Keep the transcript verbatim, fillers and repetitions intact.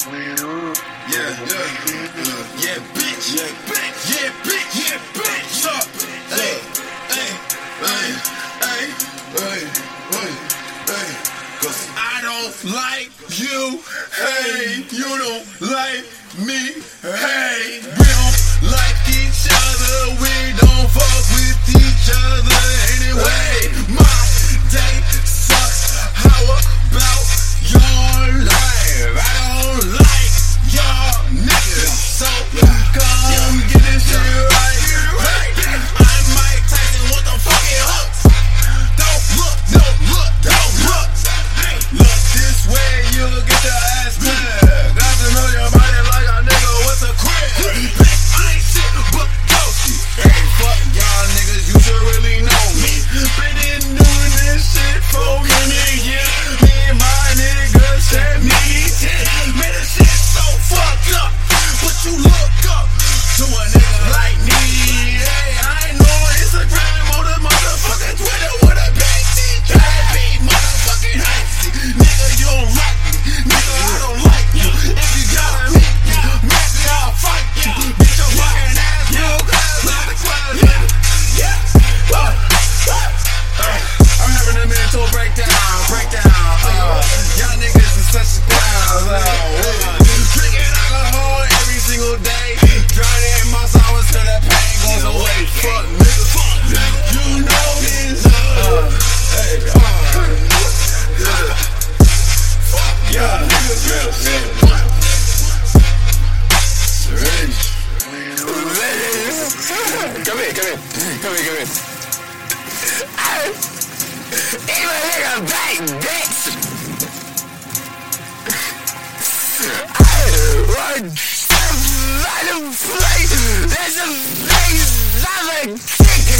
Yeah, yeah, yeah, bitch, yeah, bitch, yeah, bitch, yeah, bitch. Up, hey, hey, hey, hey, hey, hey, hey. Cause I don't like you, hey, you don't like me, hey. We don't like each other, we don't fuck with each other anyway. My day sucks, how about your life? I don't like y'all niggas, so come get this shit right. Right, I'm Mike Tyson with the fucking hooks. Don't look, don't look, don't look. Look this way, you'll get your ass tagged. Got to know your body like a nigga with a crib. I ain't shit but ghosty. Hey, fuck y'all niggas, you should really know me. Been doing this shit for a minute, yeah. Me and my niggas said me. Man, this shit so fucked up. But you look up to a nigga like me. Hey, I ain't no Instagram or the motherfucking Twitter with a big T. Try to be motherfucking hasty. Nigga, you don't like me. Nigga, I don't like you. If you gotta meet me, meet me, I'll fight you. Get your fucking ass real close out the crowd, nigga. Yeah. Uh, uh, I'm having a mental breakdown, breakdown. Uh, y'all niggas is such a clown. Uh, drinking alcohol every single day. Drowning my sorrows till that pain goes away. Fuck nigga, fuck nigga. You know this. Uh, hey, uh, yeah. Fuck yeah, niggas real shit. Syringe. Come here, come here, come here, come here. Even a nigga back, bitch. I want to play. There's a place, I'm a chicken.